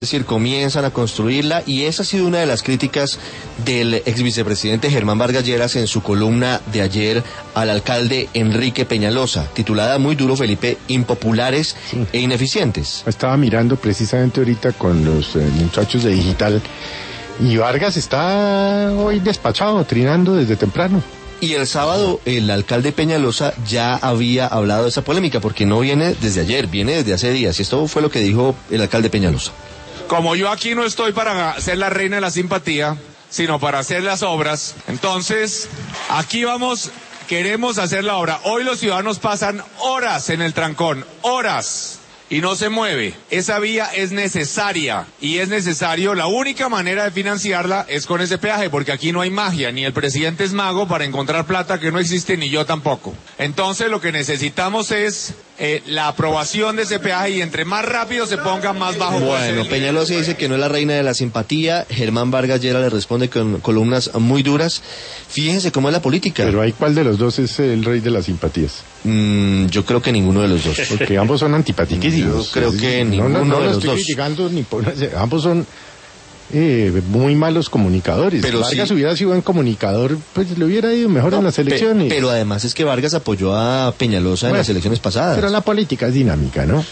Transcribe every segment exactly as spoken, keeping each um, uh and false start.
Es decir, comienzan a construirla, y esa ha sido una de las críticas del ex vicepresidente Germán Vargas Lleras en su columna de ayer al alcalde Enrique Peñalosa, titulada muy duro, Felipe, impopulares sí. e ineficientes. Estaba mirando precisamente ahorita con los eh, muchachos de Digital, y Vargas está hoy despachado, trinando desde temprano. Y el sábado el alcalde Peñalosa ya había hablado de esa polémica, porque no viene desde ayer, viene desde hace días, y esto fue lo que dijo el alcalde Peñalosa. Como yo aquí no estoy para ser la reina de la simpatía, sino para hacer las obras, entonces aquí vamos, queremos hacer la obra. Hoy los ciudadanos pasan horas en el trancón, horas, y no se mueve. Esa vía es necesaria, y es necesario, la única manera de financiarla es con ese peaje, porque aquí no hay magia, ni el presidente es mago para encontrar plata que no existe, ni yo tampoco. Entonces lo que necesitamos es Eh, la aprobación de ese peaje, y entre más rápido se ponga, más bajo. Bueno, Peñalosa dice que no es la reina de la simpatía, Germán Vargas Lleras le responde con columnas muy duras. Fíjense cómo es la política. Pero ahí, ¿cuál de los dos es el rey de las simpatías? Mm, yo creo que ninguno de los dos. Porque ambos son antipatiquísimos. Yo creo que no, ninguno no, no, de no los estoy dos. criticando ni por, ambos son Eh, muy malos comunicadores. Pero Vargas sí. hubiera sido buen comunicador, pues le hubiera ido mejor no, en las elecciones. Pe pero además es que Vargas apoyó a Peñalosa bueno, en las elecciones pasadas. Pero la política es dinámica, ¿no?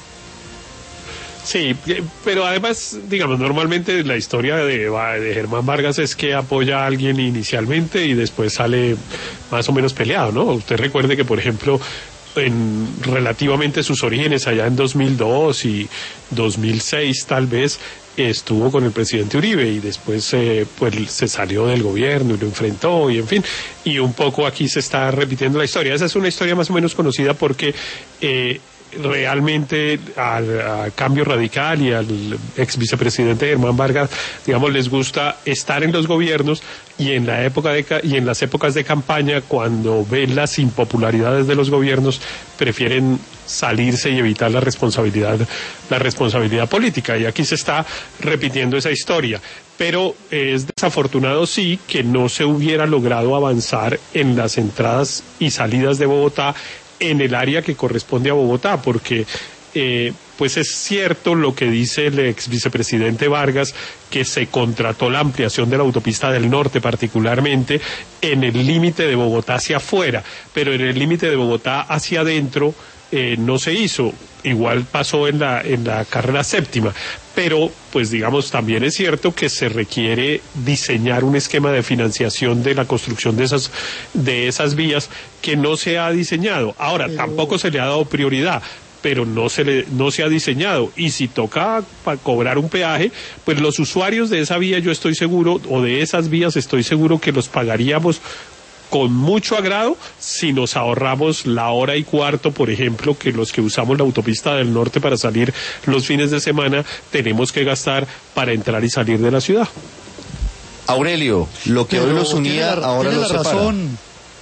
Sí, pero además, digamos, normalmente la historia de, de Germán Vargas es que apoya a alguien inicialmente y después sale más o menos peleado, ¿no? Usted recuerde que, por ejemplo, en relativamente sus orígenes allá en dos mil dos y dos mil seis tal vez, estuvo con el presidente Uribe y después eh, pues se salió del gobierno y lo enfrentó, y en fin, y un poco aquí se está repitiendo la historia. Esa es una historia más o menos conocida porque eh, realmente al, al Cambio Radical y al ex vicepresidente Germán Vargas, digamos, les gusta estar en los gobiernos, y en la época de y en las épocas de campaña, cuando ven las impopularidades de los gobiernos, prefieren salirse y evitar la responsabilidad la responsabilidad política, y aquí se está repitiendo esa historia. Pero es desafortunado, sí, que no se hubiera logrado avanzar en las entradas y salidas de Bogotá en el área que corresponde a Bogotá, porque eh, pues es cierto lo que dice el ex vicepresidente Vargas, que se contrató la ampliación de la autopista del norte, particularmente en el límite de Bogotá hacia afuera, pero en el límite de Bogotá hacia adentro eh, no se hizo. Igual pasó en la en la carrera séptima, pero pues digamos también es cierto que se requiere diseñar un esquema de financiación de la construcción de esas de esas vías que no se ha diseñado. Ahora, pero... tampoco se le ha dado prioridad, pero no se le no se ha diseñado, y si toca para cobrar un peaje, pues los usuarios de esa vía, yo estoy seguro, o de esas vías estoy seguro que los pagaríamos con mucho agrado si nos ahorramos la hora y cuarto, por ejemplo, que los que usamos la autopista del norte para salir los fines de semana tenemos que gastar para entrar y salir de la ciudad. Aurelio, lo que pero hoy los unía la, ahora los separa. Razón.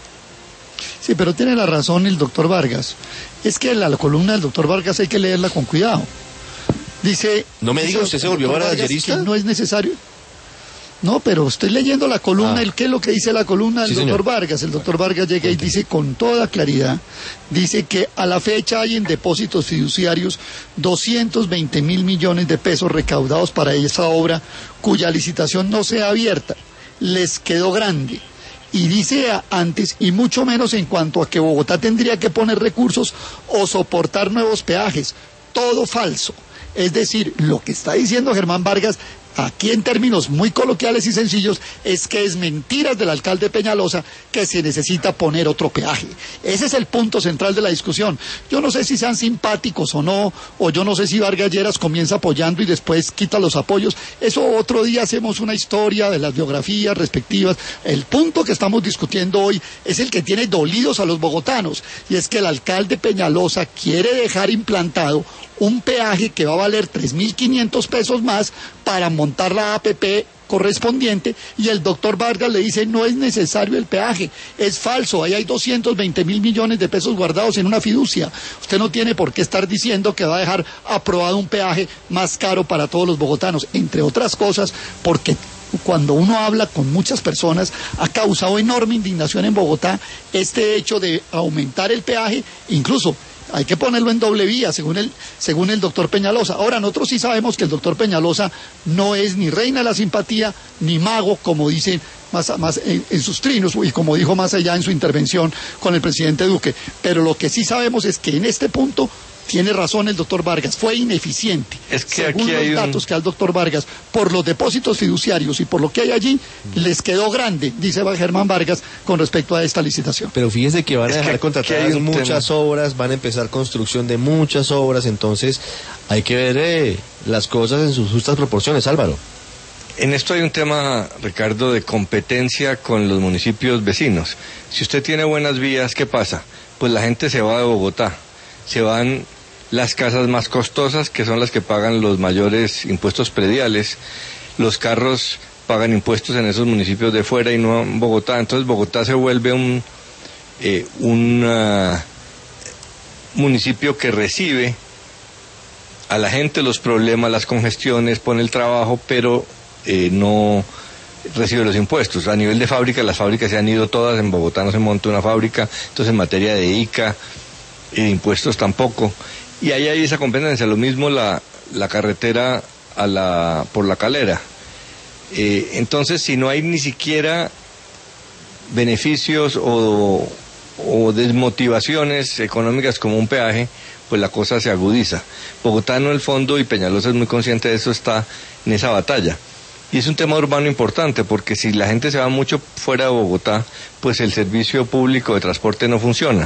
Sí, pero tiene la razón el doctor Vargas. Es que la, la columna del doctor Vargas hay que leerla con cuidado. Dice... No me diga, ¿usted se volvió vargallerista? No es necesario... No, pero estoy leyendo la columna, ah. el qué es lo que dice la columna del sí, doctor señor. Vargas. El doctor Vargas llega y dice con toda claridad, dice que a la fecha hay en depósitos fiduciarios doscientos veinte mil millones de pesos recaudados para esa obra, cuya licitación no sea abierta. Les quedó grande. Y dice antes, y mucho menos en cuanto a que Bogotá tendría que poner recursos o soportar nuevos peajes. Todo falso. Es decir, lo que está diciendo Germán Vargas, aquí en términos muy coloquiales y sencillos, es que es mentiras del alcalde Peñalosa que se necesita poner otro peaje. Ese es el punto central de la discusión. Yo no sé si sean simpáticos o no, o yo no sé si Vargas Lleras comienza apoyando y después quita los apoyos. Eso otro día hacemos una historia de las biografías respectivas. El punto que estamos discutiendo hoy es el que tiene dolidos a los bogotanos, y es que el alcalde Peñalosa quiere dejar implantado un peaje que va a valer tres mil quinientos pesos más para montar la A P P correspondiente, y el doctor Vargas le dice no es necesario el peaje, es falso, ahí hay doscientos veinte mil millones de pesos guardados en una fiducia. Usted no tiene por qué estar diciendo que va a dejar aprobado un peaje más caro para todos los bogotanos, entre otras cosas porque cuando uno habla con muchas personas, ha causado enorme indignación en Bogotá este hecho de aumentar el peaje. Incluso hay que ponerlo en doble vía, según el, según el doctor Peñalosa. Ahora, nosotros sí sabemos que el doctor Peñalosa no es ni reina de la simpatía, ni mago, como dicen más, más en, en sus trinos, y como dijo más allá en su intervención con el presidente Duque. Pero lo que sí sabemos es que en este punto tiene razón el doctor Vargas, fue ineficiente. Es que según aquí los hay datos un... que da el doctor Vargas, por los depósitos fiduciarios y por lo que hay allí, les quedó grande, dice Germán Vargas, con respecto a esta licitación. Pero fíjese que van es a dejar que contratadas muchas tema. obras, van a empezar construcción de muchas obras, entonces hay que ver eh, las cosas en sus justas proporciones, Álvaro. En esto hay un tema, Ricardo, de competencia con los municipios vecinos. Si usted tiene buenas vías, ¿qué pasa? Pues la gente se va de Bogotá, se van las casas más costosas, que son las que pagan los mayores impuestos prediales, los carros pagan impuestos en esos municipios de fuera y no en Bogotá, entonces Bogotá se vuelve un, eh, un uh, municipio que recibe a la gente los problemas, las congestiones, pone el trabajo, pero eh, no recibe los impuestos. A nivel de fábrica, las fábricas se han ido todas, en Bogotá no se monta una fábrica, entonces en materia de I C A y de impuestos tampoco. Y ahí hay esa competencia, lo mismo la, la carretera a la, por la Calera. Eh, entonces, si no hay ni siquiera beneficios o, o desmotivaciones económicas como un peaje, pues la cosa se agudiza. Bogotá en el fondo, y Peñalosa es muy consciente de eso, está en esa batalla. Y es un tema urbano importante, porque si la gente se va mucho fuera de Bogotá, pues el servicio público de transporte no funciona.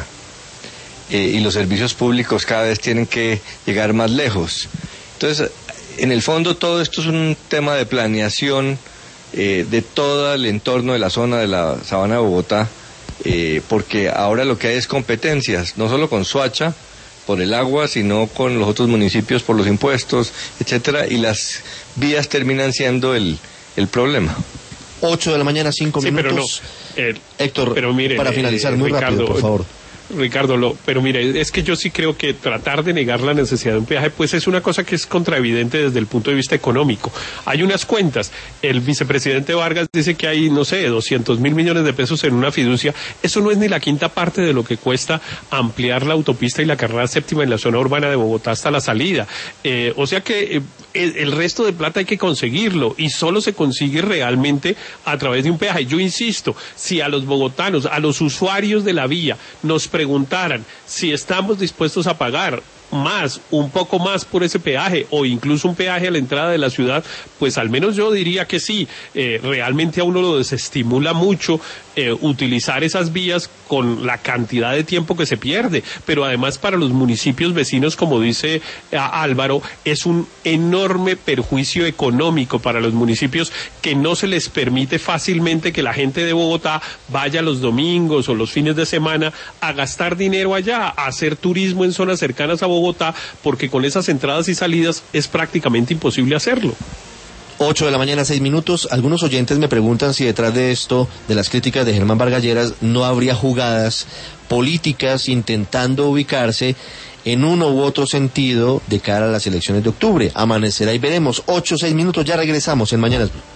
Eh, y los servicios públicos cada vez tienen que llegar más lejos. Entonces, en el fondo todo esto es un tema de planeación eh, de todo el entorno de la zona de la Sabana de Bogotá, eh, porque ahora lo que hay es competencias, no solo con Soacha por el agua, sino con los otros municipios por los impuestos, etcétera, y las vías terminan siendo el, el problema. ocho de la mañana, cinco sí, minutos. Pero no, eh, Héctor, pero mire, para finalizar, eh, muy Ricardo, rápido, por favor. Ricardo, lo, pero mire, es que yo sí creo que tratar de negar la necesidad de un peaje, pues es una cosa que es contraevidente desde el punto de vista económico. Hay unas cuentas, el vicepresidente Vargas dice que hay, no sé, doscientos mil millones de pesos en una fiducia, eso no es ni la quinta parte de lo que cuesta ampliar la autopista y la carrera séptima en la zona urbana de Bogotá hasta la salida. Eh, o sea que eh, el, el resto de plata hay que conseguirlo, y solo se consigue realmente a través de un peaje. Yo insisto, si a los bogotanos, a los usuarios de la vía, nos preguntaran si estamos dispuestos a pagar más, un poco más por ese peaje, o incluso un peaje a la entrada de la ciudad, pues al menos yo diría que sí. Eh, realmente a uno lo desestimula mucho eh, utilizar esas vías con la cantidad de tiempo que se pierde, pero además para los municipios vecinos, como dice eh, Álvaro, es un enorme perjuicio económico para los municipios, que no se les permite fácilmente que la gente de Bogotá vaya los domingos o los fines de semana a gastar dinero allá, a hacer turismo en zonas cercanas a Bogotá, porque con esas entradas y salidas es prácticamente imposible hacerlo. ocho de la mañana, seis minutos. Algunos oyentes me preguntan si detrás de esto, de las críticas de Germán Vargas Lleras, no habría jugadas políticas intentando ubicarse en uno u otro sentido de cara a las elecciones de octubre. Amanecerá y veremos. ocho, seis minutos, ya regresamos en Mañanas Blue.